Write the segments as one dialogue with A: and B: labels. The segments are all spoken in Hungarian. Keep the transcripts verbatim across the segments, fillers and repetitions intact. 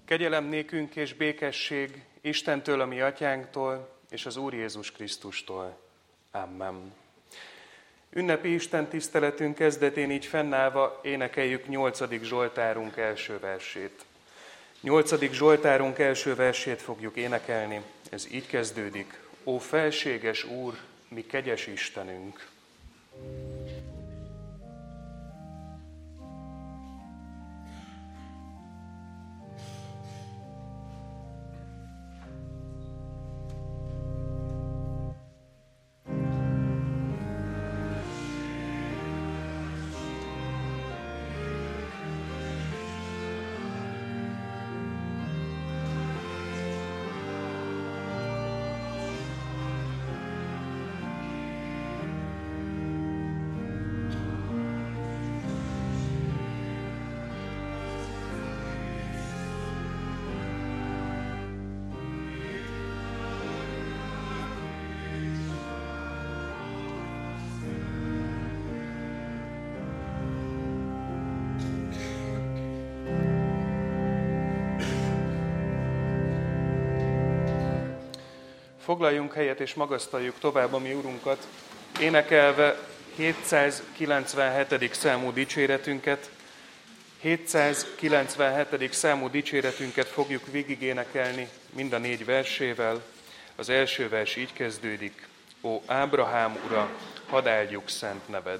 A: Kegyelem nékünk és békesség Istentől, a mi atyánktól, és az Úr Jézus Krisztustól. Amen. Ünnepi Isten tiszteletünk kezdetén így fennállva énekeljük nyolcadik Zsoltárunk első versét. Nyolcadik Zsoltárunk első versét fogjuk énekelni. Ez így kezdődik. Ó felséges Úr, mi kegyes Istenünk! Foglaljunk helyet és magasztaljuk tovább a mi Urunkat, énekelve hétszázkilencvenhetedik számú dicséretünket. hétszázkilencvenhetedik számú dicséretünket fogjuk végigénekelni mind a négy versével. Az első vers így kezdődik. Ó Ábrahám ura, hadd áldjuk szent neved!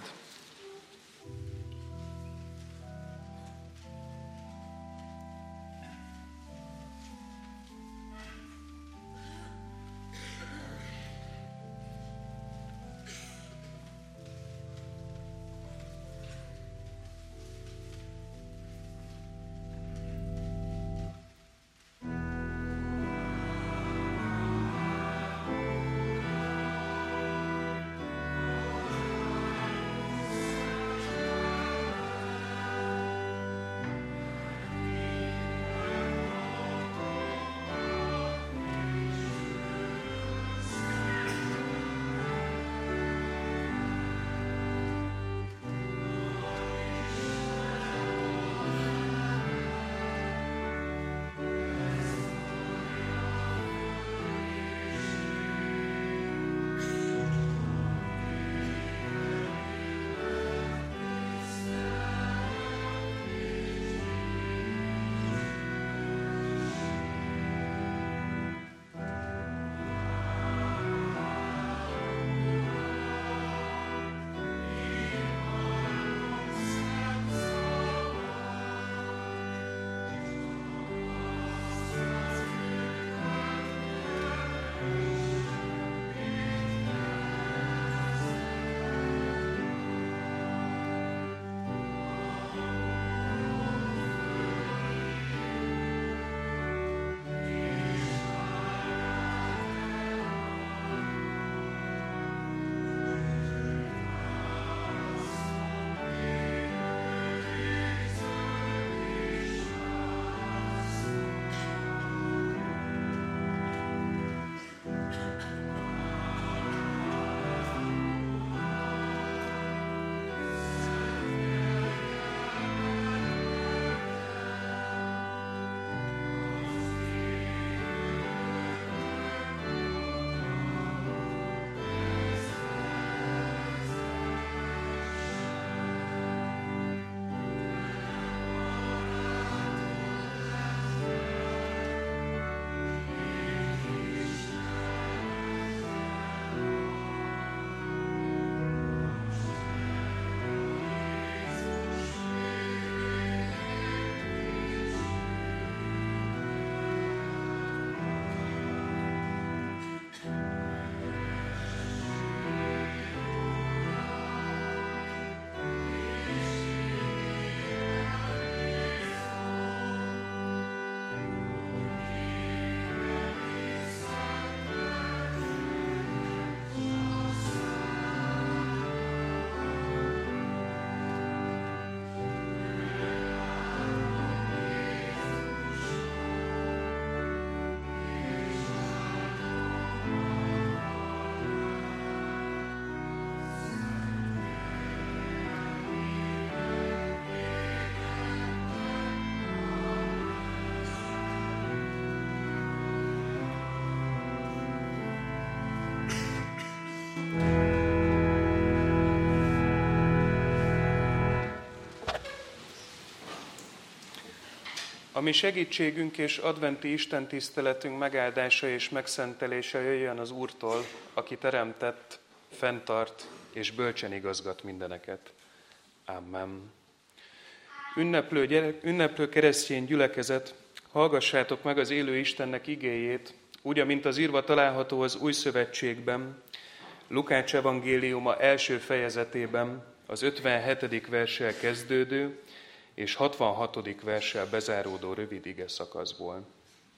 A: A mi segítségünk és adventi istentiszteletünk megáldása és megszentelése jöjjön az Úrtól, aki teremtett, fenntart és bölcsen igazgat mindeneket. Amen. Ünneplő, gyere, ünneplő keresztény gyülekezet, hallgassátok meg az élő Istennek igéjét, úgy, amint az írva található az Új Szövetségben, Lukács evangéliuma első fejezetében, az ötvenhetedik verssel kezdődő és hatvanhatodik verssel bezáródó rövid ige szakaszból.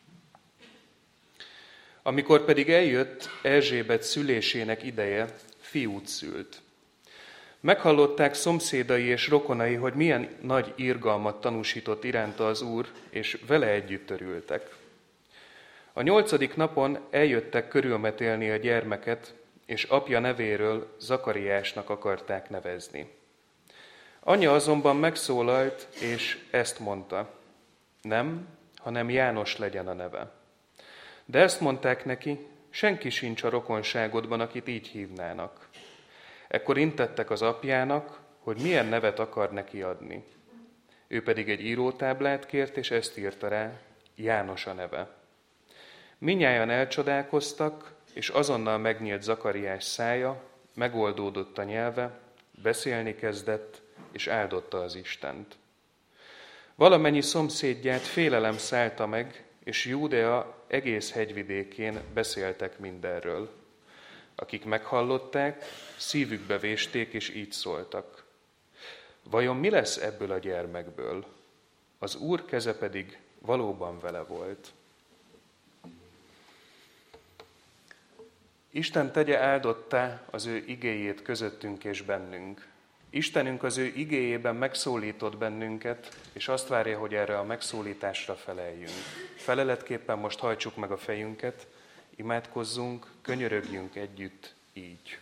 A: Amikor pedig eljött Erzsébet szülésének ideje, fiút szült. Meghallották szomszédai és rokonai, hogy milyen nagy irgalmat tanúsított iránta az Úr, és vele együtt örültek. A nyolcadik napon eljöttek körülmetélni a gyermeket, és apja nevéről Zakariásnak akarták nevezni. Anyja azonban megszólalt, és ezt mondta: nem, hanem János legyen a neve. De ezt mondták neki: senki sincs a rokonságodban, akit így hívnának. Ekkor intettek az apjának, hogy milyen nevet akar neki adni. Ő pedig egy írótáblát kért, és ezt írta rá: János a neve. Mindnyájan elcsodálkoztak, és azonnal megnyílt Zakariás szája, megoldódott a nyelve, beszélni kezdett, és áldotta az Istent. Valamennyi szomszédját félelem szállta meg, és Júdea egész hegyvidékén beszéltek mindenről. Akik meghallották, szívükbe vésték, és így szóltak: vajon mi lesz ebből a gyermekből? Az Úr keze pedig valóban vele volt. Isten tegye áldottá az ő igéjét közöttünk és bennünk. Istenünk az ő igéjében megszólított bennünket, és azt várja, hogy erre a megszólításra feleljünk. Feleletképpen most hajtsuk meg a fejünket, imádkozzunk, könyörögjünk együtt így.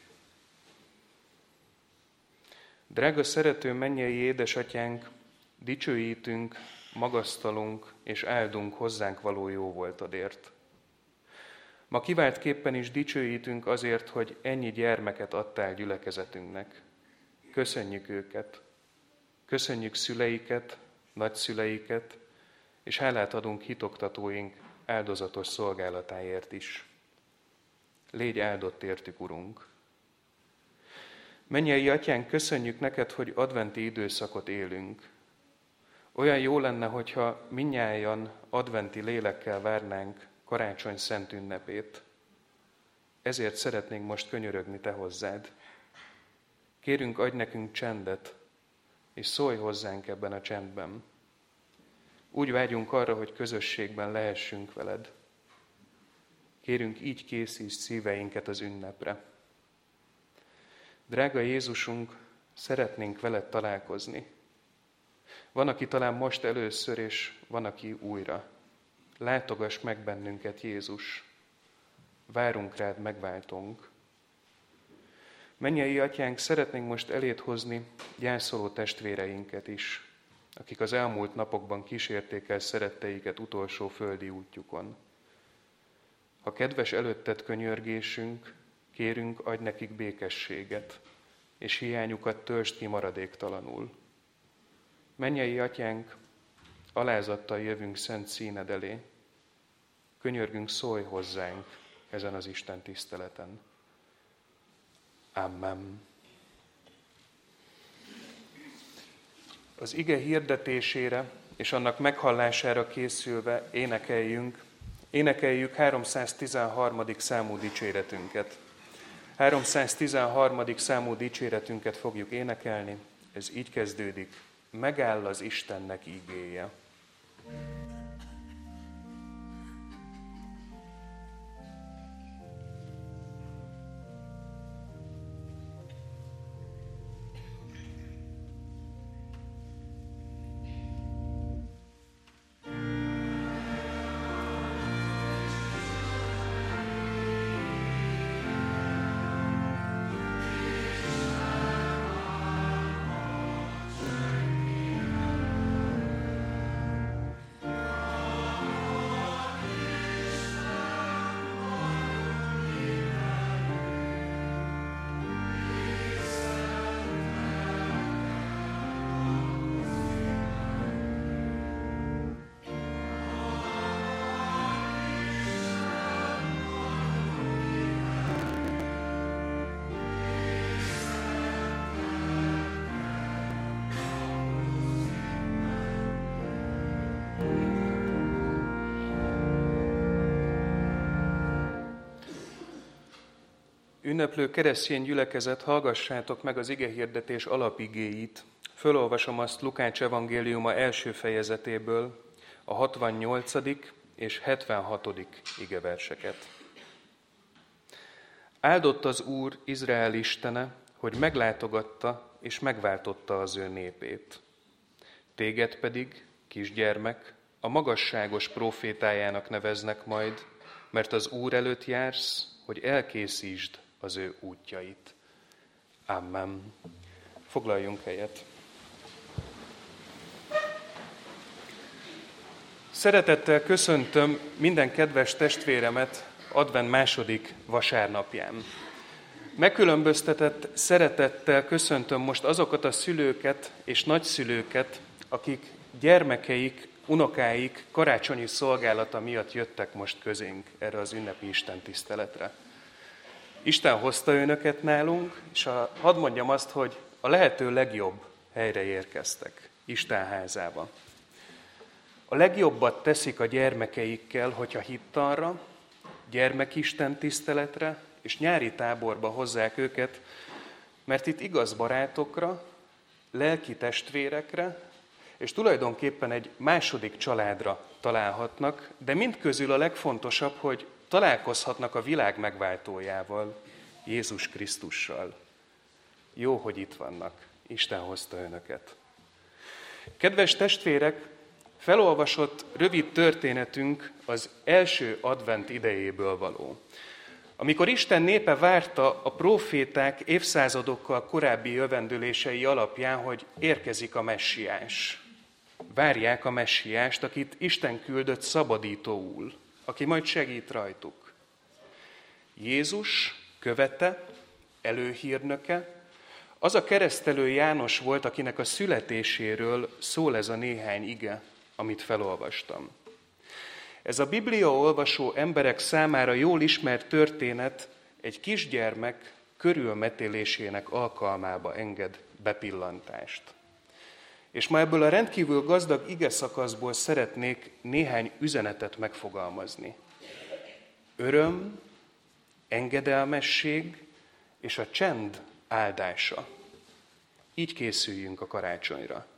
A: Drága szerető mennyei édesatyánk, dicsőítünk, magasztalunk és áldunk hozzánk való jóvoltadért. Ma kiváltképpen is dicsőítünk azért, hogy ennyi gyermeket adtál gyülekezetünknek. Köszönjük őket, köszönjük szüleiket, nagyszüleiket, és hálát adunk hitoktatóink áldozatos szolgálatáért is. Légy áldott értük, Urunk! Mennyei Atyánk, köszönjük neked, hogy adventi időszakot élünk. Olyan jó lenne, hogyha mindnyájan adventi lélekkel várnánk karácsony szent ünnepét. Ezért szeretnénk most könyörögni te hozzád. Kérünk, adj nekünk csendet, és szólj hozzánk ebben a csendben. Úgy vágyunk arra, hogy közösségben lehessünk veled. Kérünk, így készíts szíveinket az ünnepre. Drága Jézusunk, szeretnénk veled találkozni. Van, aki talán most először, és van, aki újra. Látogass meg bennünket, Jézus. Várunk rád, megváltunk. Mennyei Atyánk, szeretnénk most eléd hozni gyászoló testvéreinket is, akik az elmúlt napokban kísérték el szeretteiket utolsó földi útjukon. Ha kedves előtted könyörgésünk, kérünk, adj nekik békességet, és hiányukat töltsd ki maradéktalanul. Mennyei Atyánk, alázattal jövünk szent színed elé. Könyörgünk, szólj hozzánk ezen az Isten tiszteleten. Amen. Az ige hirdetésére és annak meghallására készülve énekeljünk, énekeljük háromszáztizenharmadik számú dicséretünket. háromszáztizenharmadik számú dicséretünket fogjuk énekelni, ez így kezdődik: megáll az Istennek ígéje. Ünneplő keresztény gyülekezet, hallgassátok meg az igehirdetés alapigéit. Fölolvasom azt Lukács evangéliuma első fejezetéből, a hatvannyolcadik és hetvenhatodik igeverseket. Áldott az Úr, Izrael istene, hogy meglátogatta és megváltotta az ő népét. Téged pedig, kisgyermek, a magasságos prófétájának neveznek majd, mert az Úr előtt jársz, hogy elkészítsd az ő útjait. Amen. Foglaljunk helyet. Szeretettel köszöntöm minden kedves testvéremet advent második vasárnapján. Megkülönböztetett szeretettel köszöntöm most azokat a szülőket és nagyszülőket, akik gyermekeik, unokáik karácsonyi szolgálata miatt jöttek most közénk erre az ünnepi istentiszteletre. Isten hozta önöket nálunk, és a, hadd mondjam azt, hogy a lehető legjobb helyre érkeztek, Isten házába. A legjobbat teszik a gyermekeikkel, hogyha hittanra, gyermekisten tiszteletre és nyári táborba hozzák őket, mert itt igaz barátokra, lelki testvérekre, és tulajdonképpen egy második családra találhatnak, de mindközül a legfontosabb, hogy találkozhatnak a világ megváltójával, Jézus Krisztussal. Jó, hogy itt vannak. Isten hozta önöket. Kedves testvérek, felolvasott rövid történetünk az első advent idejéből való. Amikor Isten népe várta a próféták évszázadokkal korábbi jövendőlései alapján, hogy érkezik a messiás. Várják a messiást, akit Isten küldött szabadítóul, aki majd segít rajtuk. Jézus követe, előhírnöke, az a keresztelő János volt, akinek a születéséről szól ez a néhány ige, amit felolvastam. Ez a Biblia olvasó emberek számára jól ismert történet egy kisgyermek körülmetélésének alkalmába enged bepillantást. És ma ebből a rendkívül gazdag ige szakaszból szeretnék néhány üzenetet megfogalmazni. Öröm, engedelmesség és a csend áldása. Így készüljünk a karácsonyra.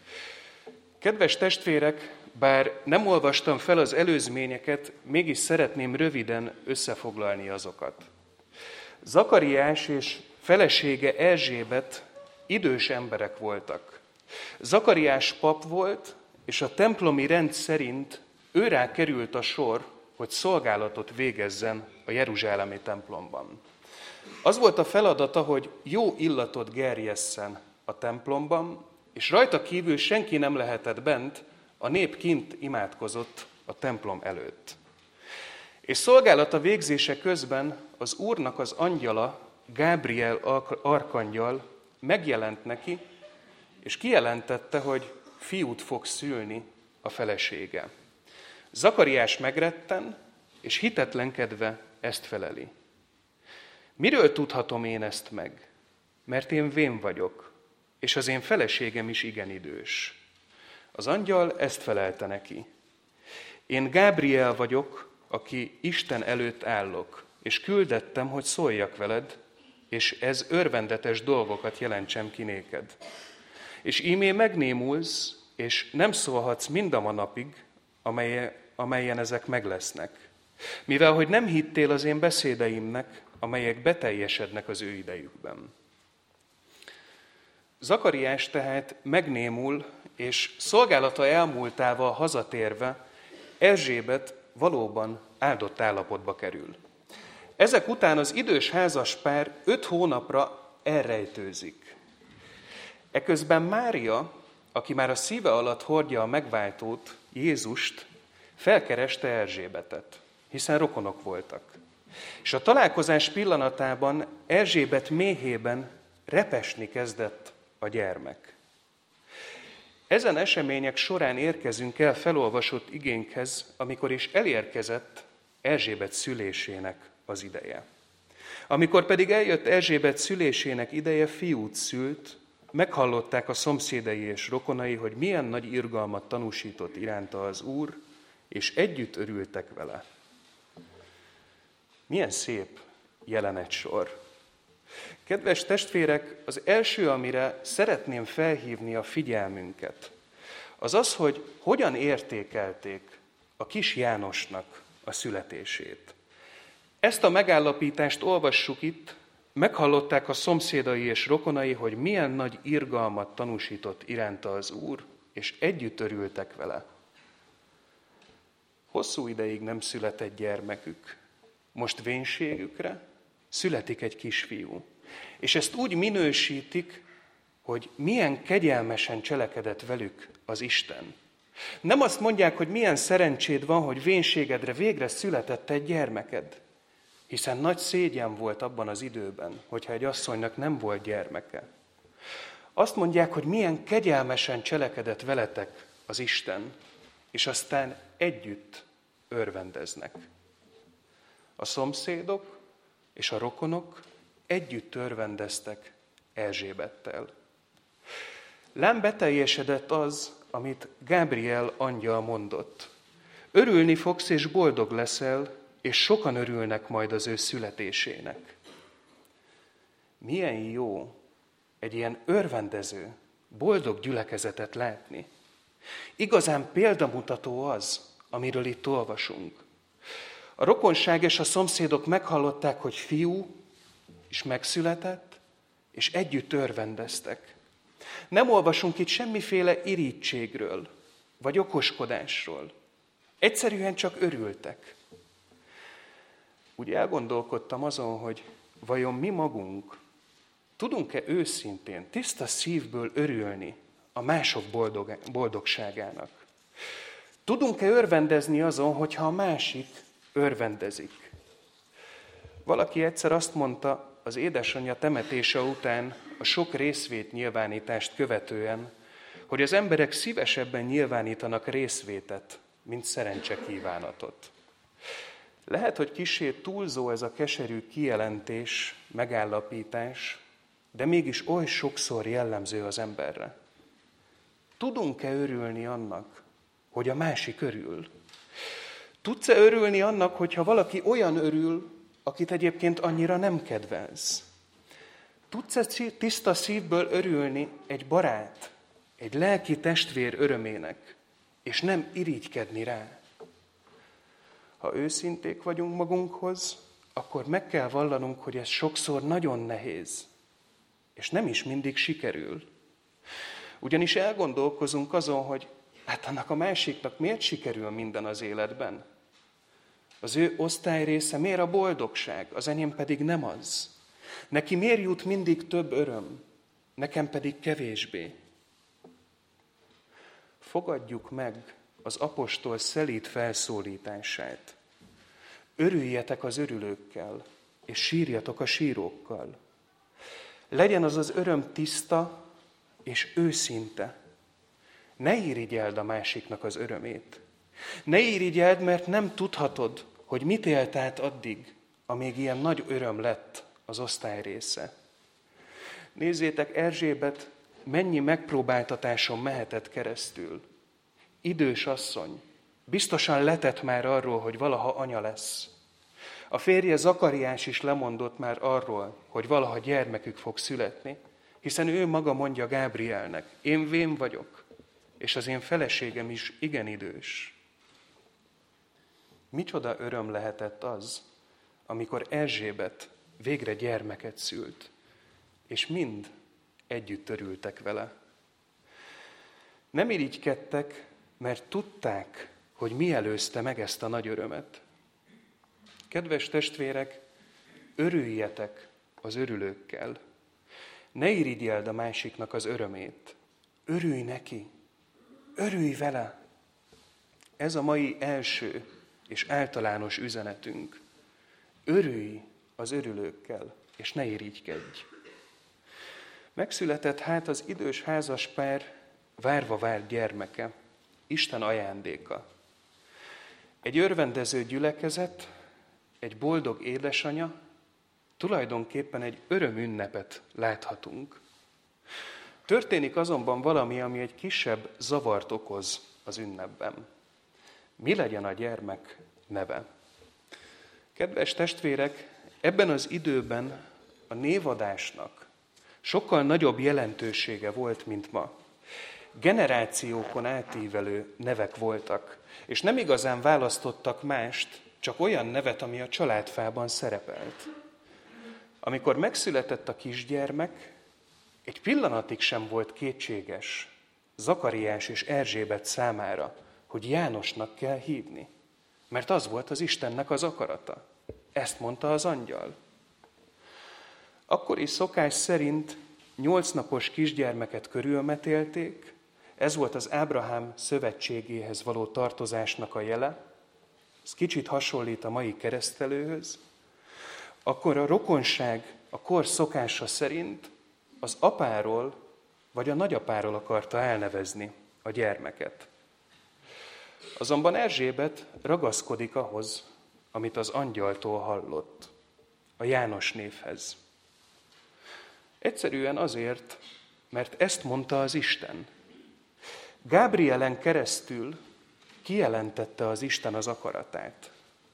A: Kedves testvérek, bár nem olvastam fel az előzményeket, mégis szeretném röviden összefoglalni azokat. Zakariás és felesége Erzsébet idős emberek voltak. Zakariás pap volt, és a templomi rend szerint őrá került a sor, hogy szolgálatot végezzen a jeruzsálemi templomban. Az volt a feladata, hogy jó illatot gerjesszen a templomban, és rajta kívül senki nem lehetett bent, a nép kint imádkozott a templom előtt. És szolgálata végzése közben az Úrnak az angyala, Gábriel arkangyal megjelent neki, és kijelentette, hogy fiút fog szülni a felesége. Zakariás megretten, és hitetlenkedve ezt feleli. Miről tudhatom én ezt meg? Mert én vén vagyok, és az én feleségem is igen idős. Az angyal ezt felelte neki. Én Gábriel vagyok, aki Isten előtt állok, és küldettem, hogy szóljak veled, és ez örvendetes dolgokat jelentsem ki néked. És ímé megnémulsz, és nem szólhatsz mind a napig, amelye, amelyen ezek meglesznek. Mivel, hogy nem hittél az én beszédeimnek, amelyek beteljesednek az ő idejükben. Zakariás tehát megnémul, és szolgálata elmúltával hazatérve Erzsébet valóban áldott állapotba kerül. Ezek után az idős házaspár öt hónapra elrejtőzik. Eközben Mária, aki már a szíve alatt hordja a megváltót, Jézust, felkereste Erzsébetet, hiszen rokonok voltak. És a találkozás pillanatában Erzsébet méhében repesni kezdett a gyermek. Ezen események során érkezünk el felolvasott igénkhez, amikor is elérkezett Erzsébet szülésének az ideje. Amikor pedig eljött Erzsébet szülésének ideje, fiút szült, meghallották a szomszédai és rokonai, hogy milyen nagy irgalmat tanúsított iránta az Úr, és együtt örültek vele. Milyen szép jelenetsor. Kedves testvérek, az első, amire szeretném felhívni a figyelmünket, az az, hogy hogyan értékelték a kis Jánosnak a születését. Ezt a megállapítást olvassuk itt, meghallották a szomszédai és rokonai, hogy milyen nagy irgalmat tanúsított iránta az Úr, és együtt örültek vele. Hosszú ideig nem született gyermekük. Most vénségükre születik egy kisfiú. És ezt úgy minősítik, hogy milyen kegyelmesen cselekedett velük az Isten. Nem azt mondják, hogy milyen szerencséd van, hogy vénségedre végre született egy gyermeked. Hiszen nagy szégyen volt abban az időben, hogyha egy asszonynak nem volt gyermeke. Azt mondják, hogy milyen kegyelmesen cselekedett veletek az Isten, és aztán együtt örvendeznek. A szomszédok és a rokonok együtt örvendeztek Erzsébettel. Lám beteljesedett az, amit Gábriel angyal mondott. Örülni fogsz és boldog leszel, és sokan örülnek majd az ő születésének. Milyen jó egy ilyen örvendező, boldog gyülekezetet látni. Igazán példamutató az, amiről itt olvasunk. A rokonság és a szomszédok meghallották, hogy fiú is megszületett, és együtt örvendeztek. Nem olvasunk itt semmiféle irítségről, vagy okoskodásról. Egyszerűen csak örültek. Úgy elgondolkodtam azon, hogy vajon mi magunk tudunk-e őszintén, tiszta szívből örülni a mások boldog, boldogságának? Tudunk-e örvendezni azon, hogyha a másik örvendezik? Valaki egyszer azt mondta, az édesanyja temetése után, a sok részvét nyilvánítást követően, hogy az emberek szívesebben nyilvánítanak részvétet, mint szerencsekívánatot. Lehet, hogy kissé túlzó ez a keserű kijelentés, megállapítás, de mégis oly sokszor jellemző az emberre. Tudunk-e örülni annak, hogy a másik örül? Tudsz-e örülni annak, hogyha valaki olyan örül, akit egyébként annyira nem kedvelsz? Tudsz-e tiszta szívből örülni egy barát, egy lelki testvér örömének, és nem irigykedni rá? Ha őszinték vagyunk magunkhoz, akkor meg kell vallanunk, hogy ez sokszor nagyon nehéz, és nem is mindig sikerül. Ugyanis elgondolkozunk azon, hogy hát annak a másiknak miért sikerül minden az életben? Az ő osztályrésze miért a boldogság, az enyém pedig nem az? Neki miért jut mindig több öröm, nekem pedig kevésbé? Fogadjuk meg az apostol szelíd felszólítását. Örüljetek az örülőkkel, és sírjatok a sírókkal. Legyen az az öröm tiszta és őszinte. Ne irigyeld a másiknak az örömét. Ne irigyeld, mert nem tudhatod, hogy mit élt át addig, amíg ilyen nagy öröm lett az osztály része. Nézzétek, Erzsébet mennyi megpróbáltatáson mehetett keresztül. Idős asszony, biztosan letett már arról, hogy valaha anya lesz. A férje Zakariás is lemondott már arról, hogy valaha gyermekük fog születni, hiszen ő maga mondja Gábrielnek, én vén vagyok, és az én feleségem is igen idős. Micsoda öröm lehetett az, amikor Erzsébet végre gyermeket szült, és mind együtt örültek vele. Nem irigykedtek, mert tudták, hogy mi előzte meg ezt a nagy örömet. Kedves testvérek, örüljetek az örülőkkel. Ne irigyeld a másiknak az örömét. Örülj neki, örülj vele. Ez a mai első és általános üzenetünk. Örülj az örülőkkel, és ne irigykedj. Megszületett hát az idős házaspár várva várt gyermeke, Isten ajándéka. Egy örvendező gyülekezet, egy boldog édesanya, tulajdonképpen egy örömünnepet láthatunk. Történik azonban valami, ami egy kisebb zavart okoz az ünnepben. Mi legyen a gyermek neve? Kedves testvérek, ebben az időben a névadásnak sokkal nagyobb jelentősége volt, mint ma. Generációkon átívelő nevek voltak, és nem igazán választottak mást, csak olyan nevet, ami a családfában szerepelt. Amikor megszületett a kisgyermek, egy pillanatig sem volt kétséges Zakariás és Erzsébet számára, hogy Jánosnak kell hívni, mert az volt az Istennek az akarata. Ezt mondta az angyal. Akkori szokás szerint nyolc napos kisgyermeket körülmetélték, ez volt az Ábrahám szövetségéhez való tartozásnak a jele, ez kicsit hasonlít a mai keresztelőhöz, akkor a rokonság a kor szokása szerint az apáról vagy a nagyapáról akarta elnevezni a gyermeket. Azonban Erzsébet ragaszkodik ahhoz, amit az angyaltól hallott, a János névhez. Egyszerűen azért, mert ezt mondta az Isten. Gábrielen keresztül kijelentette az Isten az akaratát.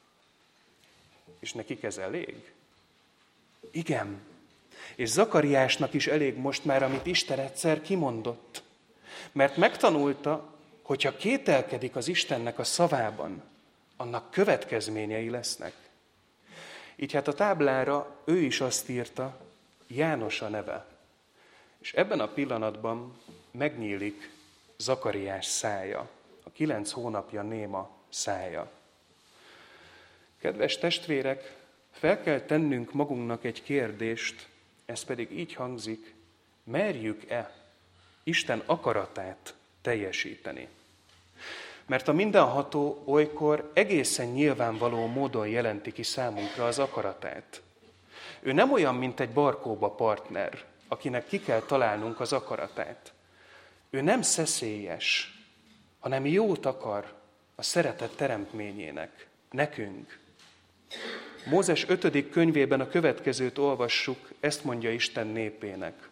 A: És nekik ez elég? Igen. És Zakariásnak is elég most már, amit Isten egyszer kimondott. Mert megtanulta, hogyha kételkedik az Istennek a szavában, annak következményei lesznek. Így hát a táblára ő is azt írta, János a neve. És ebben a pillanatban megnyílik Zakariás szája, a kilenc hónapja néma szája. Kedves testvérek, fel kell tennünk magunknak egy kérdést, ez pedig így hangzik, merjük-e Isten akaratát teljesíteni? Mert a mindenható olykor egészen nyilvánvaló módon jelenti ki számunkra az akaratát. Ő nem olyan, mint egy barkóba partner, akinek ki kell találnunk az akaratát. Ő nem szeszélyes, hanem jót akar a szeretet teremtményének, nekünk. Mózes ötödik könyvében a következőt olvassuk, ezt mondja Isten népének.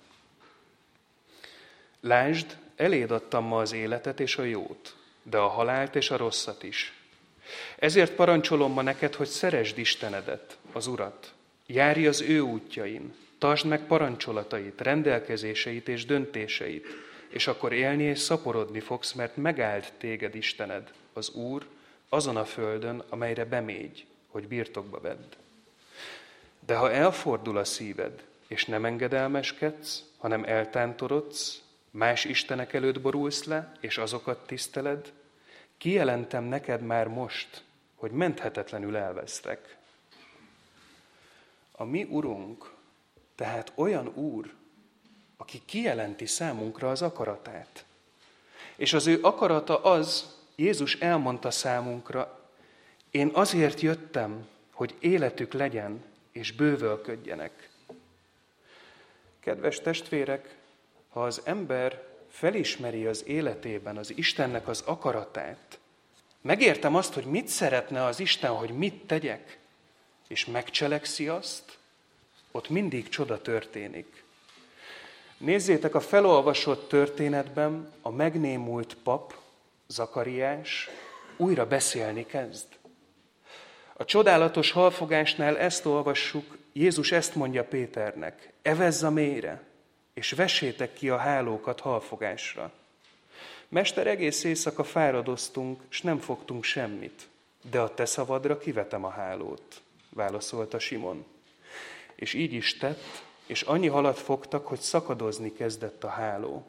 A: Lásd, eléd adtam ma az életet és a jót, de a halált és a rosszat is. Ezért parancsolom ma neked, hogy szeresd Istenedet, az Urat. Járj az ő útjain, tartsd meg parancsolatait, rendelkezéseit és döntéseit, és akkor élni és szaporodni fogsz, mert megáld téged Istened, az Úr, azon a földön, amelyre bemégy, hogy birtokba vedd. De ha elfordul a szíved, és nem engedelmeskedsz, hanem eltántorodsz, más istenek előtt borulsz le, és azokat tiszteled, kijelentem neked már most, hogy menthetetlenül elvesztek. A mi Urunk tehát olyan Úr, aki kijelenti számunkra az akaratát. És az ő akarata az, Jézus elmondta számunkra, én azért jöttem, hogy életük legyen, és bővölködjenek. Kedves testvérek, ha az ember felismeri az életében az Istennek az akaratát, megértem azt, hogy mit szeretne az Isten, hogy mit tegyek, és megcselekszi azt, ott mindig csoda történik. Nézzétek, a felolvasott történetben a megnémult pap, Zakariás, újra beszélni kezd. A csodálatos halfogásnál ezt olvassuk, Jézus ezt mondja Péternek, evezz a mélyre, és vessétek ki a hálókat halfogásra. Mester, egész éjszaka fáradoztunk, s nem fogtunk semmit, de a te szavadra kivetem a hálót, válaszolta Simon. És így is tett, és annyi halat fogtak, hogy szakadozni kezdett a háló.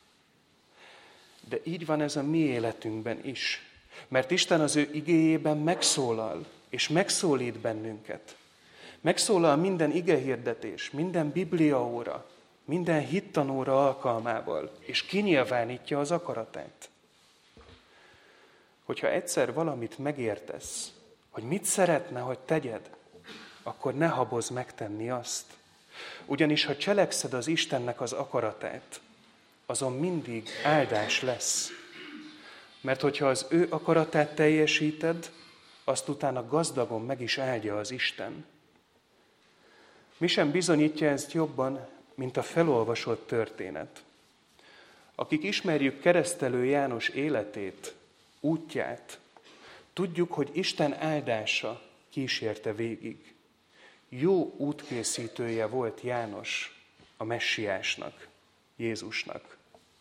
A: De így van ez a mi életünkben is, mert Isten az ő igéjében megszólal, és megszólít bennünket. Megszólal minden igehirdetés, minden bibliaóra, minden hittanóra alkalmával, és kinyilvánítja az akaratát. Hogyha egyszer valamit megértesz, hogy mit szeretne, hogy tegyed, akkor ne habozz megtenni azt. Ugyanis, ha cselekszed az Istennek az akaratát, azon mindig áldás lesz. Mert hogyha az ő akaratát teljesíted, azt utána gazdagon meg is áldja az Isten. Mi sem bizonyítja ezt jobban, mint a felolvasott történet. Akik ismerjük keresztelő János életét, útját, tudjuk, hogy Isten áldása kísérte végig. jó útkészítője volt János a messiásnak, Jézusnak.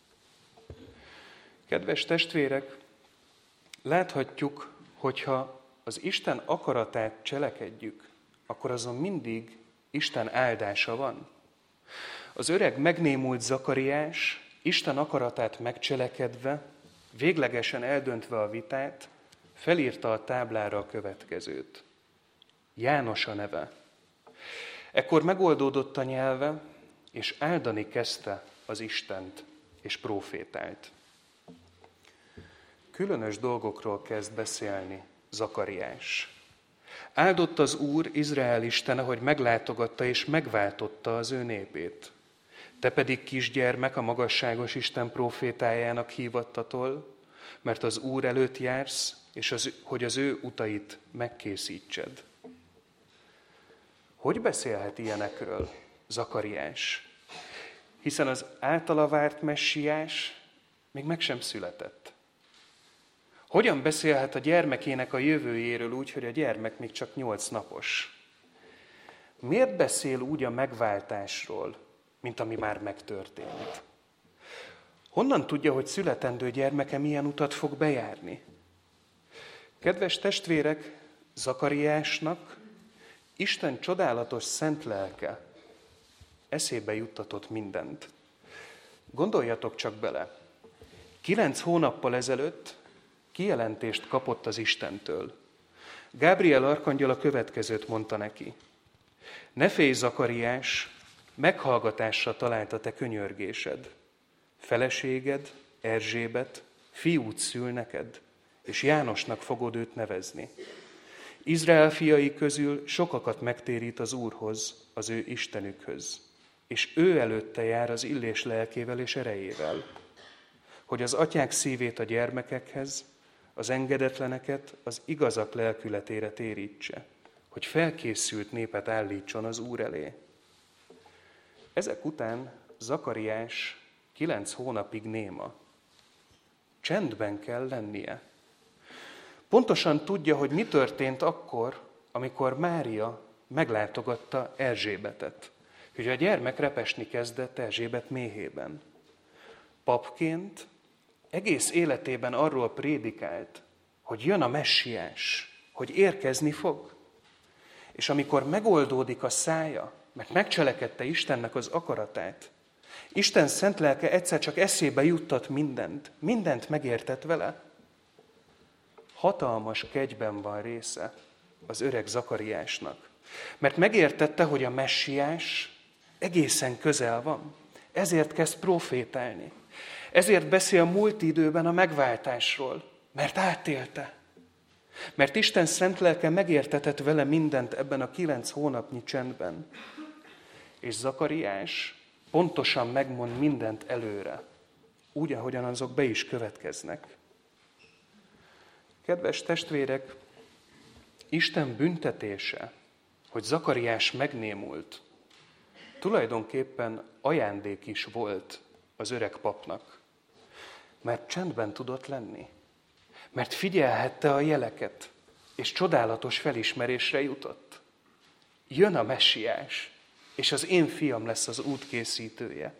A: Kedves testvérek, láthatjuk, hogyha az Isten akaratát cselekedjük, akkor azon mindig Isten áldása van. Az öreg megnémult Zakariás Isten akaratát megcselekedve, véglegesen eldöntve a vitát, felírta a táblára a következőt. János a neve. Ekkor megoldódott a nyelve, és áldani kezdte az Istent, és prófétált. Különös dolgokról kezd beszélni Zakariás. Áldott az Úr, Izrael Istene, hogy meglátogatta és megváltotta az ő népét. Te pedig kisgyermek a magasságos Isten prófétájának hívattatol, mert az Úr előtt jársz, és az, hogy az ő utait megkészítsed. Hogy beszélhet ilyenekről Zakariás? Hiszen az általa várt messiás még meg sem született. Hogyan beszélhet a gyermekének a jövőjéről úgy, hogy a gyermek még csak nyolc napos? Miért beszél úgy a megváltásról, mint ami már megtörtént? Honnan tudja, hogy születendő gyermeke milyen utat fog bejárni? Kedves testvérek, Zakariásnak Isten csodálatos szent lelke eszébe juttatott mindent. Gondoljatok csak bele, kilenc hónappal ezelőtt kijelentést kapott az Istentől. Gábriel arkangyal a következőt mondta neki. Ne félj, Zakariás, meghallgatásra talált a te könyörgésed. Feleséged, Erzsébet, fiút szül neked, és Jánosnak fogod őt nevezni. Izrael fiai közül sokakat megtérít az Úrhoz, az ő Istenükhöz, és ő előtte jár az illés lelkével és erejével, hogy az atyák szívét a gyermekekhez, az engedetleneket az igazak lelkületére térítse, hogy felkészült népet állítson az Úr elé. Ezek után Zakariás kilenc hónapig néma. Csendben kell lennie. Pontosan tudja, hogy mi történt akkor, amikor Mária meglátogatta Erzsébetet, hogy a gyermek repesni kezdett Erzsébet méhében. Papként egész életében arról prédikált, hogy jön a messiás, hogy érkezni fog. És amikor megoldódik a szája, mert megcselekedte Istennek az akaratát, Isten szent lelke egyszer csak eszébe juttat mindent, mindent megértett vele. Hatalmas kegyben van része az öreg Zakariásnak, mert megértette, hogy a messiás egészen közel van, ezért kezd profétálni. Ezért beszél múlt időben a megváltásról, mert átélte. Mert Isten szent lelke megértetett vele mindent ebben a kilenc hónapnyi csendben. És Zakariás pontosan megmond mindent előre, úgy, ahogyan azok be is következnek. Kedves testvérek, Isten büntetése, hogy Zakariás megnémult, tulajdonképpen ajándék is volt az öreg papnak. Mert csendben tudott lenni. Mert figyelhette a jeleket, és csodálatos felismerésre jutott. Jön a messiás, és az én fiam lesz az útkészítője.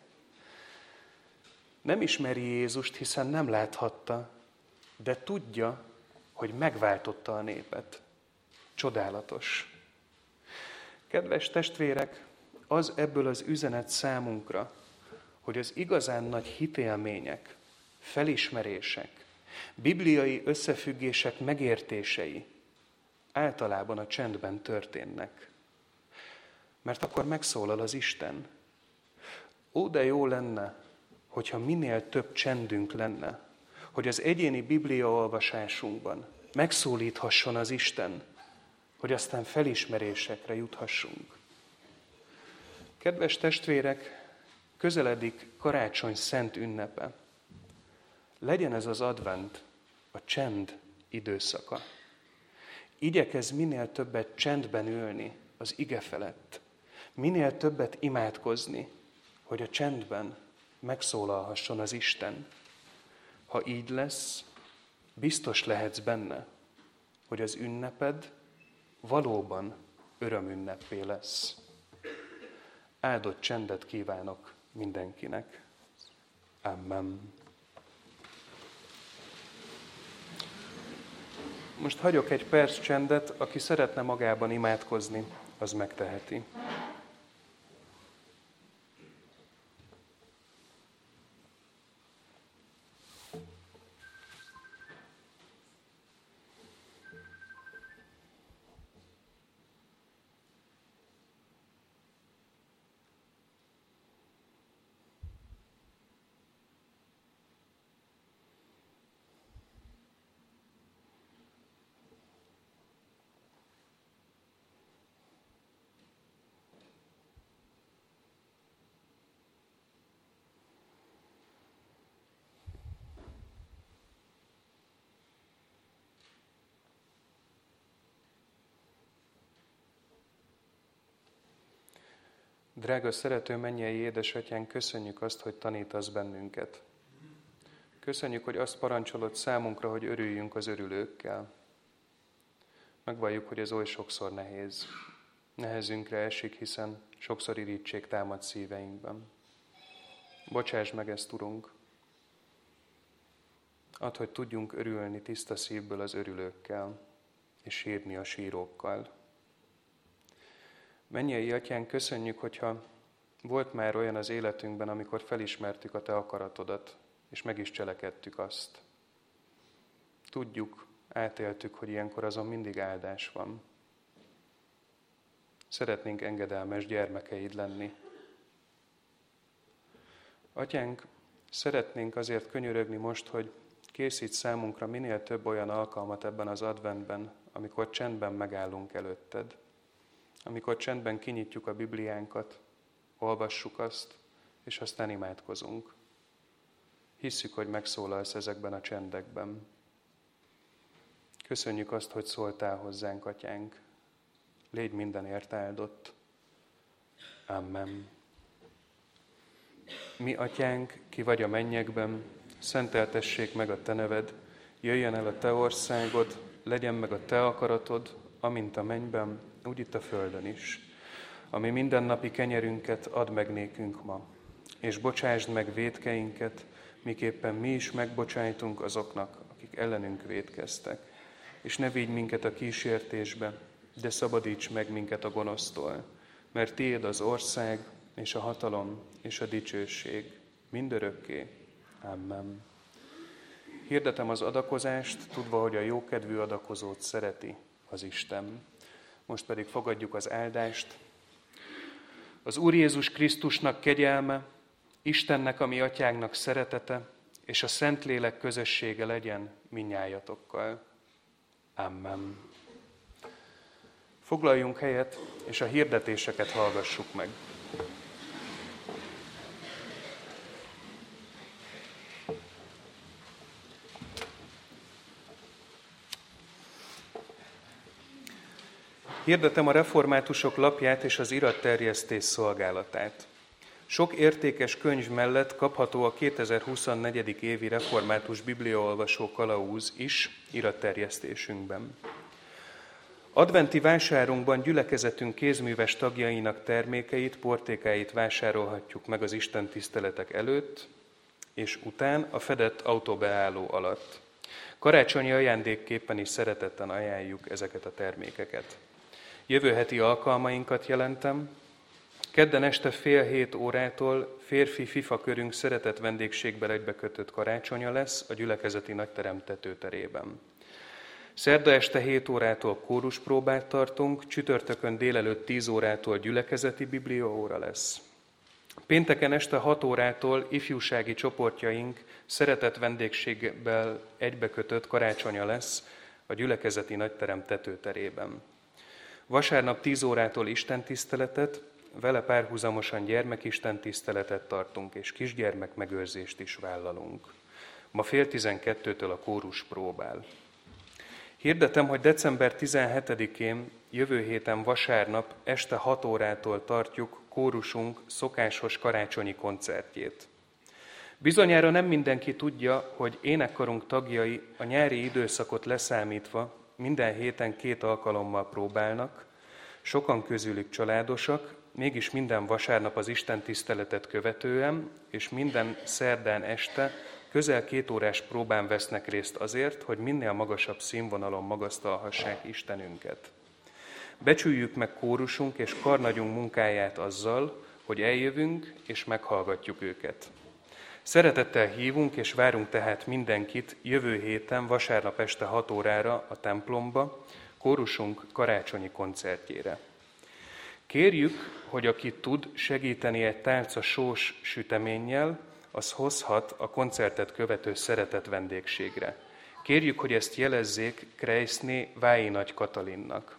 A: Nem ismeri Jézust, hiszen nem láthatta, de tudja, hogy megváltotta a népet. Csodálatos. Kedves testvérek, az ebből az üzenet számunkra, hogy az igazán nagy hitélmények, felismerések, bibliai összefüggések megértései általában a csendben történnek. Mert akkor megszólal az Isten. Ó, de jó lenne, hogyha minél több csendünk lenne, hogy az egyéni bibliaolvasásunkban megszólíthasson az Isten, hogy aztán felismerésekre juthassunk. Kedves testvérek, közeledik karácsony szent ünnepe. Legyen ez az advent a csend időszaka. Igyekezz minél többet csendben ülni az ige felett. Minél többet imádkozni, hogy a csendben megszólalhasson az Isten. Ha így lesz, biztos lehetsz benne, hogy az ünneped valóban örömünnepé lesz. Áldott csendet kívánok mindenkinek. Amen. Most hagyok egy perc csendet, aki szeretne magában imádkozni, az megteheti. Drága szerető mennyei édesatyánk, köszönjük azt, hogy tanítasz bennünket. Köszönjük, hogy azt parancsolod számunkra, hogy örüljünk az örülőkkel. Megvalljuk, hogy ez oly sokszor nehéz. Nehezünkre esik, hiszen sokszor irítség támad szíveinkben. Bocsásd meg ezt, Urunk. Add, hogy tudjunk örülni tiszta szívből az örülőkkel, és sírni a sírókkal. Mennyei Atyánk, köszönjük, hogyha volt már olyan az életünkben, amikor felismertük a Te akaratodat, és meg is cselekedtük azt. Tudjuk, átéltük, hogy ilyenkor azon mindig áldás van. Szeretnénk engedelmes gyermekeid lenni. Atyánk, szeretnénk azért könyörögni most, hogy készíts számunkra minél több olyan alkalmat ebben az adventben, amikor csendben megállunk előtted. Amikor csendben kinyitjuk a Bibliánkat, olvassuk azt, és aztán imádkozunk. Hisszük, hogy megszólalsz ezekben a csendekben. Köszönjük azt, hogy szóltál hozzánk, Atyánk. Légy mindenért áldott. Amen. Mi, Atyánk, ki vagy a mennyekben, szenteltessék meg a Te neved, jöjjön el a Te országod, legyen meg a Te akaratod, amint a mennyben, úgy itt a földön is. Ami mindennapi kenyerünket add meg nékünk ma, és bocsásd meg vétkeinket, miképpen mi is megbocsájtunk azoknak, akik ellenünk vétkeztek. És ne vigy minket a kísértésbe, de szabadíts meg minket a gonosztól, mert tiéd az ország, és a hatalom, és a dicsőség, mindörökké. Amen. Hirdetem az adakozást, tudva, hogy a jókedvű adakozót szereti az Isten. Most pedig fogadjuk az áldást. Az Úr Jézus Krisztusnak kegyelme, Istennek, a mi atyánknak szeretete, és a Szentlélek közössége legyen mindnyájatokkal. Amen. Foglaljunk helyet, és a hirdetéseket hallgassuk meg. Hirdetem a reformátusok lapját és az iratterjesztés szolgálatát. Sok értékes könyv mellett kapható a kétezer-huszonnégy. évi református bibliaolvasó kalauz is iratterjesztésünkben. Adventi vásárunkban gyülekezetünk kézműves tagjainak termékeit, portékáit vásárolhatjuk meg az istentiszteletek előtt és után a fedett autóbeálló alatt. Karácsonyi ajándékképpen is szeretettel ajánljuk ezeket a termékeket. Jövő heti alkalmainkat jelentem. Kedden este fél hét órától férfi FIFA körünk szeretett vendégségből egybekötött karácsonya lesz a gyülekezeti nagyterem tetőterében. Szerda este hét órától kóruspróbát tartunk, csütörtökön délelőtt tíz órától gyülekezeti bibliaóra lesz. Pénteken este hat órától ifjúsági csoportjaink szeretett vendégségből egybekötött karácsonya lesz a gyülekezeti nagyterem tetőterében. Vasárnap tíz órától istentiszteletet, vele párhuzamosan gyermekistentiszteletet tartunk, és kisgyermek megőrzést is vállalunk. Ma fél tizenkettőtől a kórus próbál. Hirdetem, hogy december tizenhetedikén, jövő héten vasárnap este hat órától tartjuk kórusunk szokásos karácsonyi koncertjét. Bizonyára nem mindenki tudja, hogy énekkarunk tagjai a nyári időszakot leszámítva minden héten két alkalommal próbálnak, Sokan közülük családosak, mégis minden vasárnap az Isten tiszteletet követően, és minden szerdán este közel két órás próbán vesznek részt azért, hogy minél magasabb színvonalon magasztalhassák Istenünket. Becsüljük meg kórusunk és karnagyunk munkáját azzal, hogy eljövünk és meghallgatjuk őket. Szeretettel hívunk és várunk tehát mindenkit jövő héten vasárnap este hat órára a templomba, kórusunk karácsonyi koncertjére. Kérjük, hogy aki tud segíteni egy tálca sós süteménnyel, az hozhat a koncertet követő szeretett vendégségre. Kérjük, hogy ezt jelezzék Krejszné Vályi Nagy Katalinnak.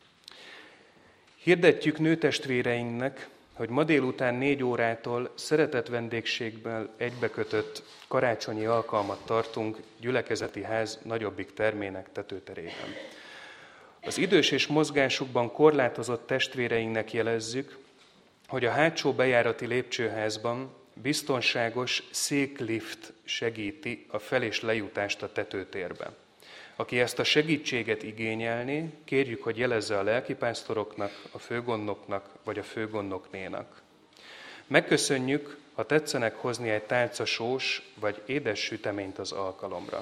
A: Hirdetjük nőtestvéreinknek, hogy ma délután négy órától szeretett vendégségből egybekötött karácsonyi alkalmat tartunk gyülekezeti ház nagyobbik termének tetőterében. Az idős és mozgásukban korlátozott testvéreinknek jelezzük, hogy a hátsó bejárati lépcsőházban biztonságos széklift segíti a fel- és lejutást a tetőtérbe. Aki ezt a segítséget igényelné, kérjük, hogy jelezze a lelkipásztoroknak, a főgondnoknak vagy a főgondnoknénak. Megköszönjük, ha tetszenek hozni egy tálca sós vagy édes süteményt az alkalomra.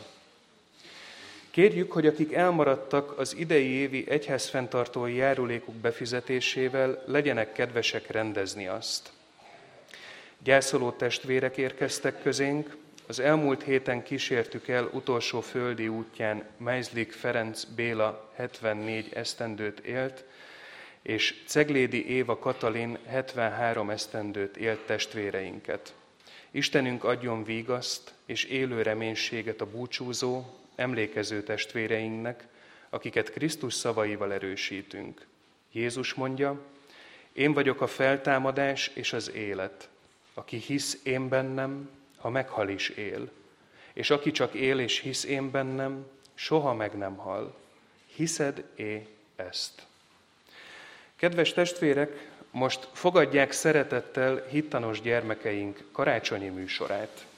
A: Kérjük, hogy akik elmaradtak az idei évi egyházfenntartói járulékuk befizetésével, legyenek kedvesek rendezni azt. Gyászoló testvérek érkeztek közénk, az elmúlt héten kísértük el utolsó földi útján Meizlik Ferenc Béla hetvennégy esztendőt élt, és Ceglédi Éva Katalin hetvenhárom esztendőt élt testvéreinket. Istenünk adjon vígaszt és élő reménységet a búcsúzó, emlékező testvéreinknek, akiket Krisztus szavaival erősítünk. Jézus mondja, én vagyok a feltámadás és az élet. Aki hisz én bennem, ha meghal is él. És aki csak él és hisz én bennem, soha meg nem hal. Hiszed-é ezt? Kedves testvérek, most fogadják szeretettel hittanos gyermekeink karácsonyi műsorát.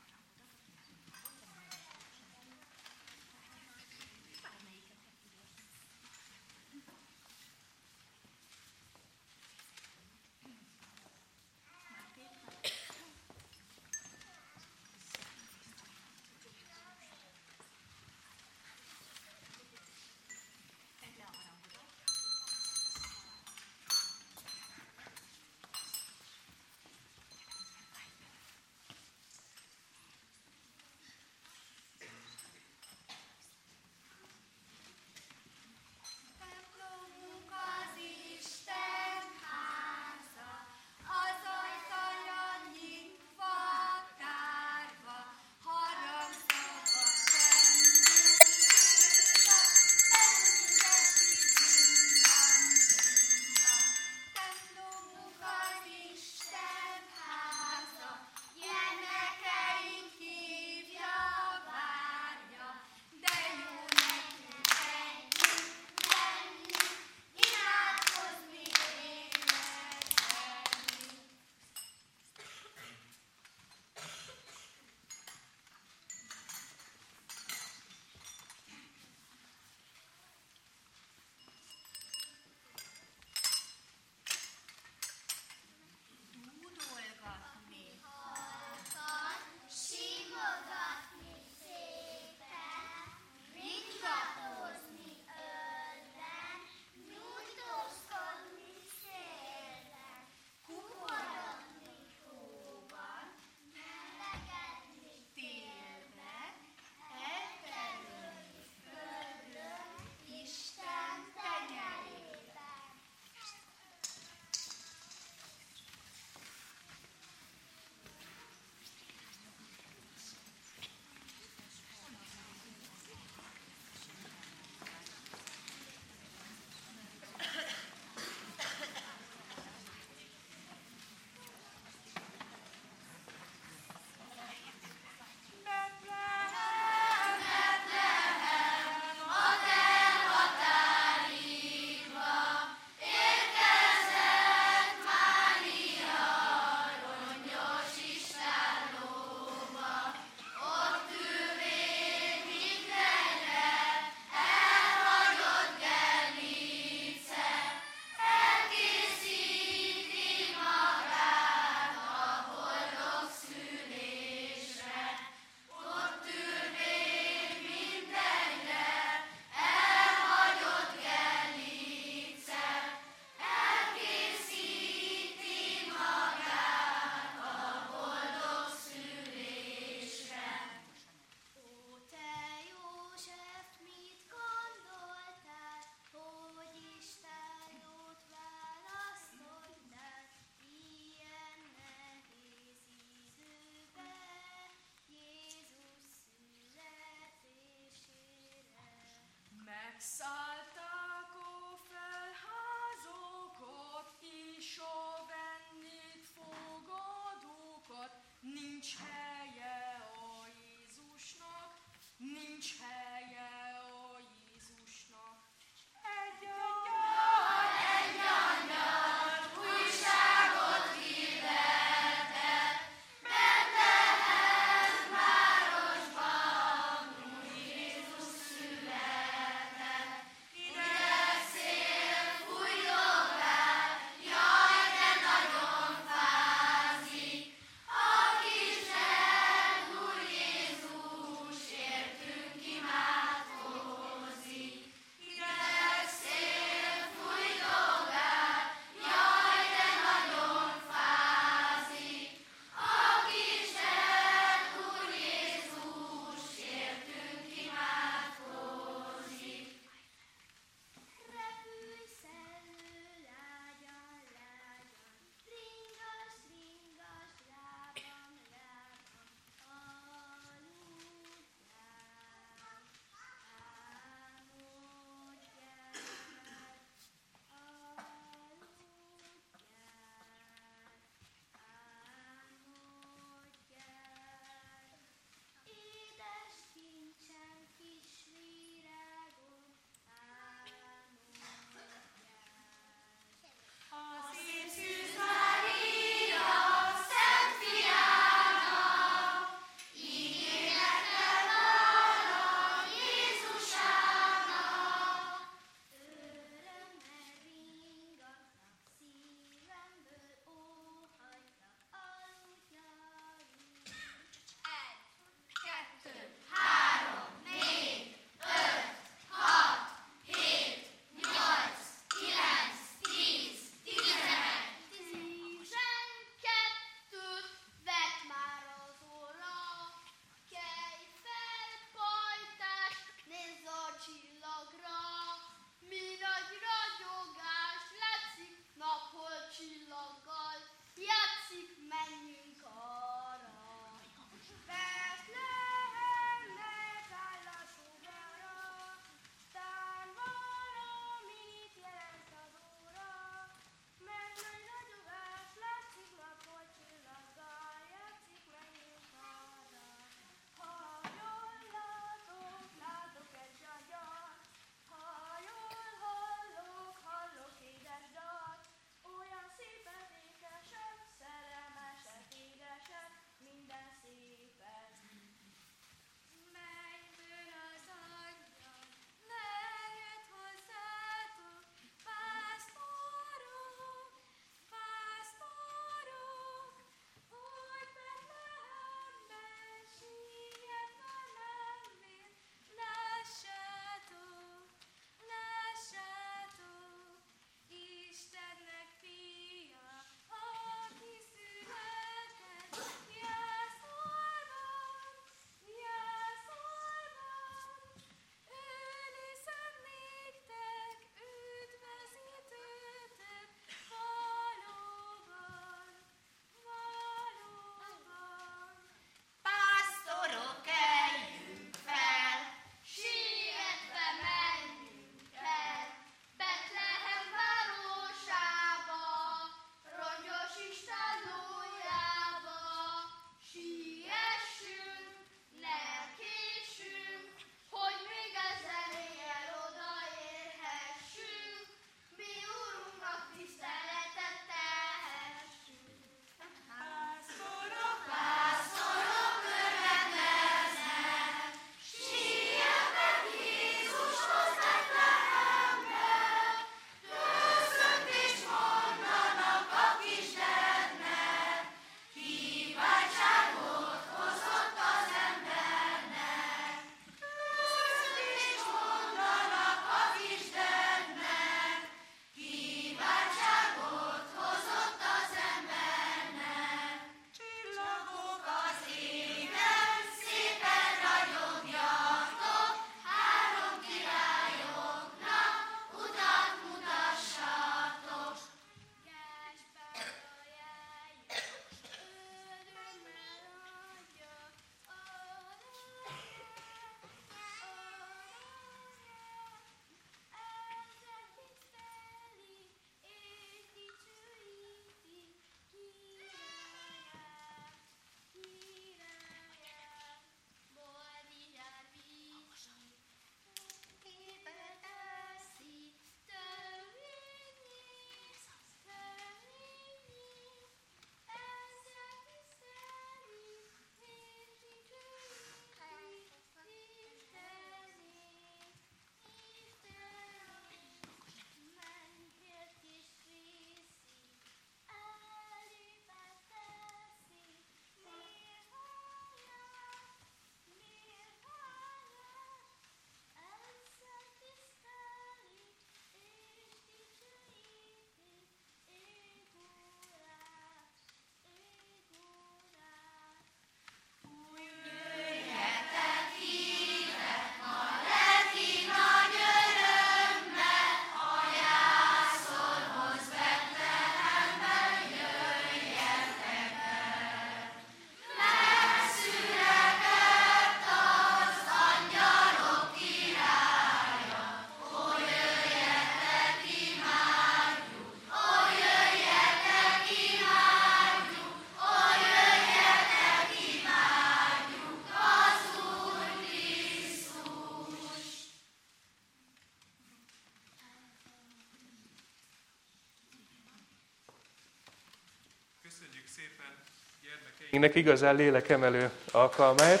A: szépen gyermekeinknek igazán lélekemelő alkalmát.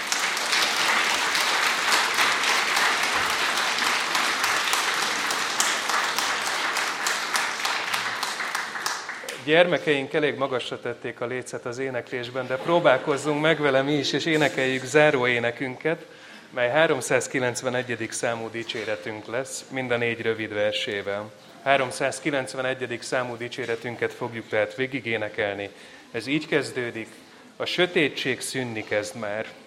A: Gyermekeink elég magasra tették a lécet az éneklésben, de próbálkozzunk meg vele mi is, és énekeljük záróénekünket, mely háromszázkilencvenegyedik számú dicséretünk lesz, mind a négy rövid versével. háromszázkilencvenegyedik számú dicséretünket fogjuk tehát végigénekelni. Ez így kezdődik: a sötétség szűnni kezd már.